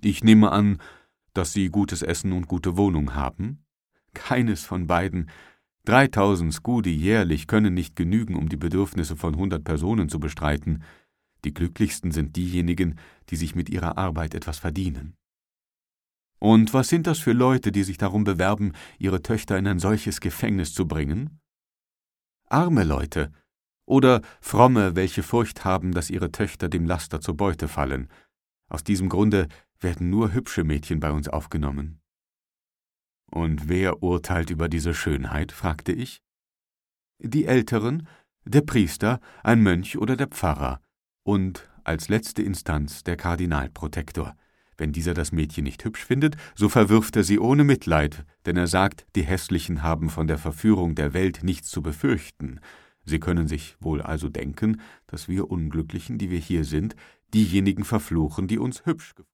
Ich nehme an, dass Sie gutes Essen und gute Wohnung haben?« »Keines von beiden. 3.000 Skudi jährlich können nicht genügen, um die Bedürfnisse von 100 Personen zu bestreiten. Die glücklichsten sind diejenigen, die sich mit ihrer Arbeit etwas verdienen.« »Und was sind das für Leute, die sich darum bewerben, ihre Töchter in ein solches Gefängnis zu bringen?« »Arme Leute oder Fromme, welche Furcht haben, dass ihre Töchter dem Laster zur Beute fallen. Aus diesem Grunde werden nur hübsche Mädchen bei uns aufgenommen.« »Und wer urteilt über diese Schönheit?« fragte ich. »Die Älteren, der Priester, ein Mönch oder der Pfarrer und als letzte Instanz der Kardinalprotektor. Wenn dieser das Mädchen nicht hübsch findet, so verwirft er sie ohne Mitleid, denn er sagt, die Hässlichen haben von der Verführung der Welt nichts zu befürchten. Sie können sich wohl also denken, dass wir Unglücklichen, die wir hier sind, diejenigen verfluchen, die uns hübsch gefunden